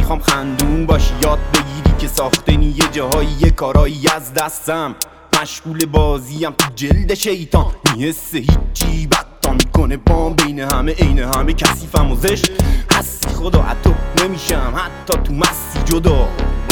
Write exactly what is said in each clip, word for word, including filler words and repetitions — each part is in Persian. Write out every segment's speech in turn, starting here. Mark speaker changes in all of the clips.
Speaker 1: میخوام خندون باشی، یاد بگیری که ساختنی یه جاهایی یه کارایی از دستم. مشغول بازیم تو جلد شیطان، میحسه هیچی بدتا میکنه بام. بین همه عین همه کثیفم و زشت هستی خدا، حتی نمیشم حتی تو مستی جدا.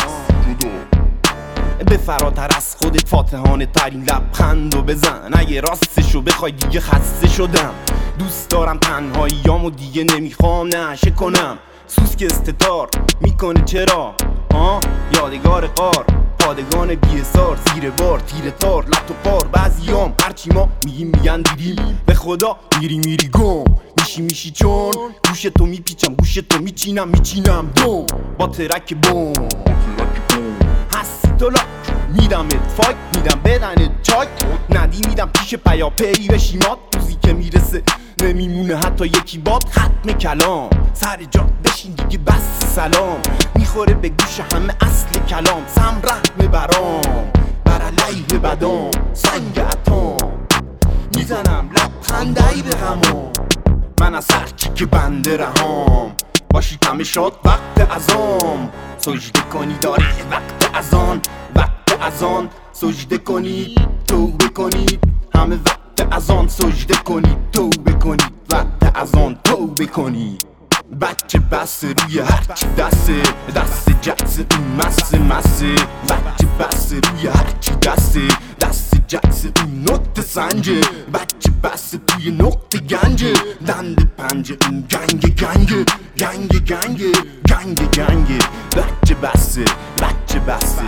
Speaker 1: به فراتر از خودت فاتحانه ترین لبخندو بزن، اگه راستشو بخوای دیگه خسته شدم. دوست دارم تنهاییامو دیگه نمیخوام نشه کنم. سوسک استتار میکنه چرا آه یادگار قار، پادگان بی‌حصار زیر بار تیر تار لط و پار. بعضیام هرچی ما میگیم میگن دیدیم، به خدا میری میری گم میشی میشی چون گوش تو میپیچم گوش تو میچینم میچینم دوم با ترک بوم. هستی تو لاک میدمت فایت میدم بدنت چاک، ندی میدم پیش پیاپی بشیمات. روزی که میرسه نمیمونه حتی یکی باد. ختم کلام سر جا بشین دیگه بس سلام، میخوره به گوش همه اصل کلام. سم رحم برام بر علیه بدام، سنگ اتام میزنم لبخندهی به غمام. من از هرچی که بنده رهام، باشی همه شاد وقت ازام. سجده کنی داره وقت ازان، وقت ازان سجده کنی توبه کنی. همه وقت ازان سجده کنی توبه کنی، وقت ازان توبه کنی. بچه بس روی هرچی دسته دست جکس اون مسه مسه. بچه بس روی هرچی دسته دست جکس اون نقطه سنجه. بچه بس توی نقطه گنجه دند پنجه اون گنگ گنگ گنگ گنگ گنگ گنگ. بچه بسه بچه بسه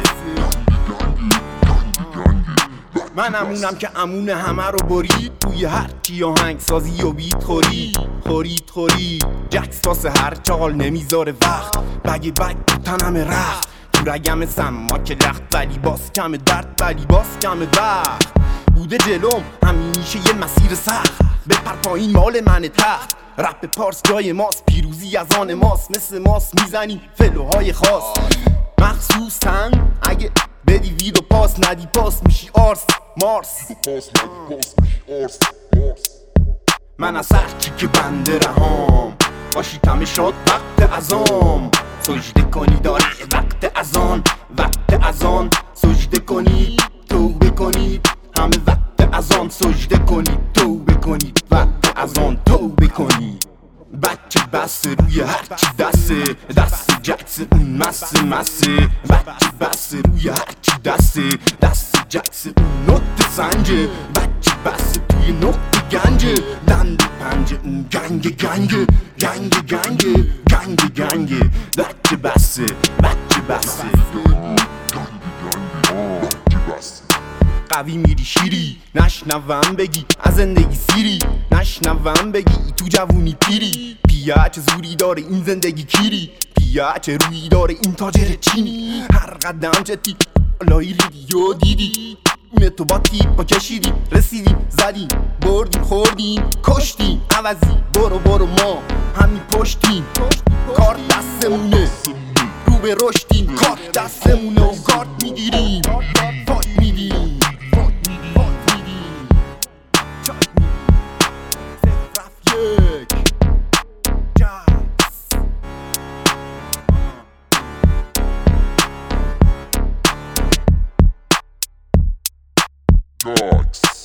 Speaker 1: من امونم که امون همه رو برید. توی هر چی آهنگ سازی و بیت خورید خورید خورید. جکس تاسه هر چال نمیذاره وقت، بگه بگ تو تنم رخت. تو رگم سما که لخت ولی باز کم درد ولی باز کم وقت. بوده جلوم همیشه یه مسیر سخت، بپر پایین مال من تخت. رپ پارس جای ماست، پیروزی از آن ماست. مثل ماست میزنیم فلوهای خاص مخصوصا اگه بدی ویدو پاس ندی پاس میشی آرس مارس. من از هرچی که بنده رهام، باشی همه شاد وقت ازام. سجده کنی داره وقت ازان، وقت ازان سجده کنی توبه کنی. همه وقت ازان سجده کنی توبه کنی، وقت ازان توبه کنی. بچه بس روی هرچی دسته دست جکس اون مسه مسه. بچه بس روی هرچی دسته دست جکس اون نقطه سنجه. بچه بس توی نقطه گنجه دند پنجه اون گنگ گنگ گنگ گنگ گنگ گنگ. بچه بسه بچه بسه قوی میری شیری نشنوم بگی از زندگی سیری. نشنوم بگی تو جوونی پیری. پیا چه زوری داره این زندگی کیری. پیا چه روی داره این تاجر چینی. هر قدم جتی لایی ریدی و دیدی اونه تو با تیپ با کشیدیم رسیدیم زدیم بردیم خوردیم کشتیم. عوضی برو برو ما همین پشتیم، کار دستمونه رو به رشدیم. کار دستمونه و کارت میگیریم فاک میدیم.
Speaker 2: Dogs.